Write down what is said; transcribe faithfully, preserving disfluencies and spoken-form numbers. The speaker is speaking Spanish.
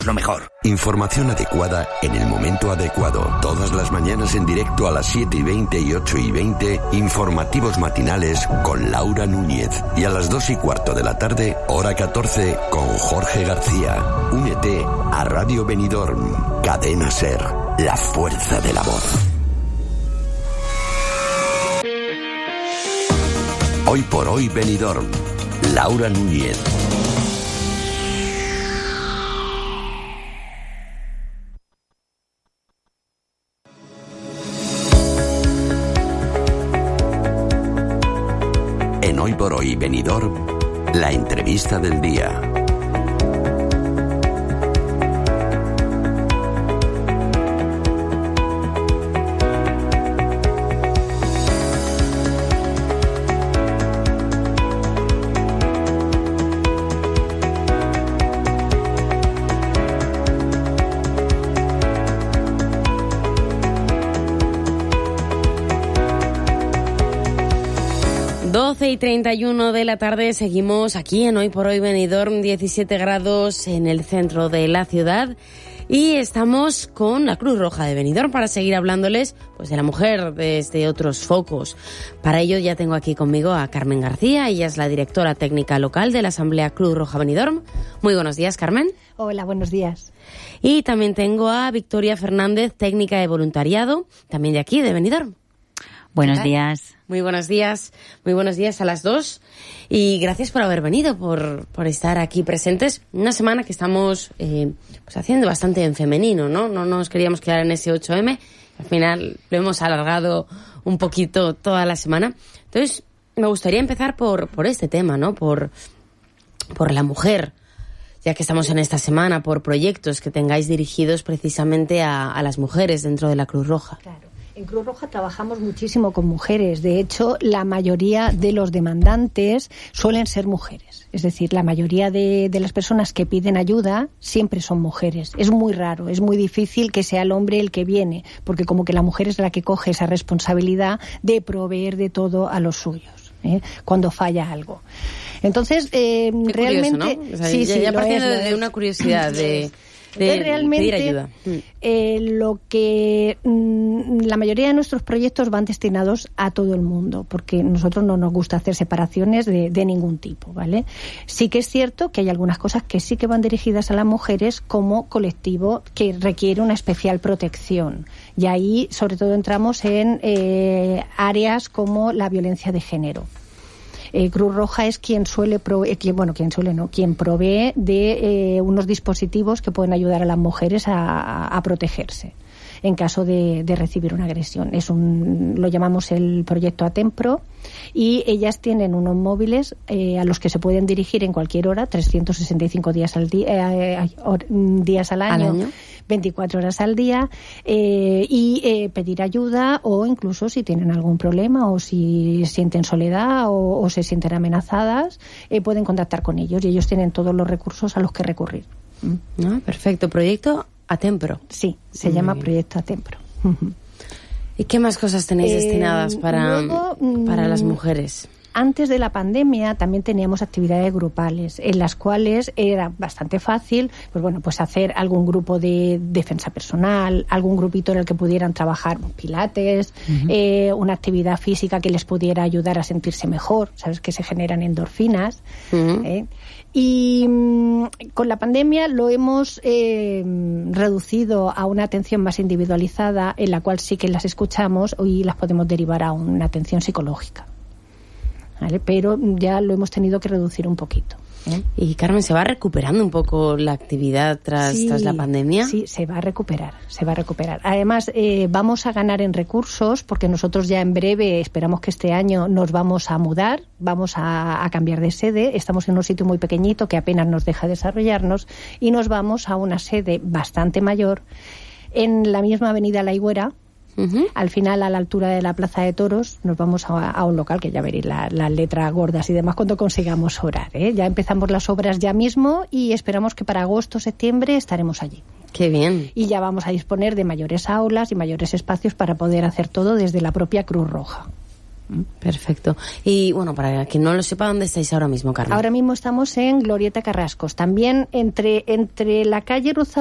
lo mejor. Información adecuada en el momento adecuado. Todas las mañanas en directo a las siete y veinte y ocho y veinte, informativos matinales con Laura Núñez. Y a las dos y cuarto de la tarde, hora catorce, con Jorge García. Únete a Radio Benidorm. Cadena SER, la fuerza de la voz. Hoy por hoy Benidorm. Laura Núñez. En Hoy por hoy Benidorm, la entrevista del día. doce y treinta y uno de la tarde, seguimos aquí en Hoy por Hoy Benidorm, diecisiete grados en el centro de la ciudad, y estamos con la Cruz Roja de Benidorm para seguir hablándoles pues de la mujer desde otros focos. Para ello ya tengo aquí conmigo a Carmen García, ella es la directora técnica local de la Asamblea Cruz Roja Benidorm. Muy buenos días, Carmen. Hola, buenos días. Y también tengo a Victoria Fernández, técnica de voluntariado, también de aquí, de Benidorm. Buenos días. Muy buenos días, muy buenos días a las dos, y gracias por haber venido, por, por estar aquí presentes. Una semana que estamos eh, pues haciendo bastante en femenino, ¿no? No nos queríamos quedar en ese ocho eme, al final lo hemos alargado un poquito toda la semana. Entonces, me gustaría empezar por, por este tema, ¿no? Por, por la mujer, ya que estamos en esta semana, por proyectos que tengáis dirigidos precisamente a, a las mujeres dentro de la Cruz Roja. Claro. En Cruz Roja trabajamos muchísimo con mujeres. De hecho, la mayoría de los demandantes suelen ser mujeres. Es decir, la mayoría de, de las personas que piden ayuda siempre son mujeres. Es muy raro, es muy difícil que sea el hombre el que viene, porque como que la mujer es la que coge esa responsabilidad de proveer de todo a los suyos, ¿eh? Cuando falla algo. Entonces, eh, Qué realmente... curioso, ¿no? O sea, sí, ya, sí, ya partiendo es, de una curiosidad de... de realmente, pedir ayuda. Eh, lo que mm, la mayoría de nuestros proyectos van destinados a todo el mundo, porque nosotros no nos gusta hacer separaciones de, de ningún tipo, ¿vale? Sí que es cierto que hay algunas cosas que sí que van dirigidas a las mujeres como colectivo que requiere una especial protección, y ahí sobre todo entramos en eh, áreas como la violencia de género. Eh, Cruz Roja es quien suele, pro, eh, quien, bueno, quien suele no, quien provee de eh, unos dispositivos que pueden ayudar a las mujeres a, a protegerse en caso de, de recibir una agresión. Es un, lo llamamos el proyecto Atempro, y ellas tienen unos móviles eh, a los que se pueden dirigir en cualquier hora, trescientos sesenta y cinco días al día, eh, días al año, ¿Al año? veinticuatro horas al día, eh, y eh, pedir ayuda, o incluso si tienen algún problema o si sienten soledad o, o se sienten amenazadas, eh, pueden contactar con ellos, y ellos tienen todos los recursos a los que recurrir. ¿No? Perfecto. Proyecto Atempro. Sí, se Muy llama bien. Proyecto Atempro. ¿Y qué más cosas tenéis Eh, destinadas para, luego, para las mm, mujeres? Antes de la pandemia también teníamos actividades grupales en las cuales era bastante fácil, pues bueno, pues hacer algún grupo de defensa personal, algún grupito en el que pudieran trabajar pilates, uh-huh. eh, una actividad física que les pudiera ayudar a sentirse mejor, sabes que se generan endorfinas. Uh-huh. ¿eh? Y mmm, con la pandemia lo hemos eh, reducido a una atención más individualizada, en la cual sí que las escuchamos y las podemos derivar a una atención psicológica. ¿Vale? Pero ya lo hemos tenido que reducir un poquito, ¿eh? Y Carmen, ¿se va recuperando un poco la actividad tras, sí, tras la pandemia? Sí, se va a recuperar, se va a recuperar. Además, eh, vamos a ganar en recursos, porque nosotros ya en breve, esperamos que este año nos vamos a mudar, vamos a, a cambiar de sede. Estamos en un sitio muy pequeñito que apenas nos deja desarrollarnos, y nos vamos a una sede bastante mayor en la misma avenida La Higuera. Uh-huh. Al final, a la altura de la Plaza de Toros, nos vamos a, a un local que ya veréis las la letras gordas y demás cuando consigamos orar, ¿eh? Ya empezamos las obras ya mismo y esperamos que para agosto, septiembre estaremos allí. ¡Qué bien! Y ya vamos a disponer de mayores aulas y mayores espacios para poder hacer todo desde la propia Cruz Roja. Perfecto. Y bueno, para quien no lo sepa, ¿dónde estáis ahora mismo, Carmen? Ahora mismo estamos en Glorieta Carrascos, también entre, entre la calle Rozal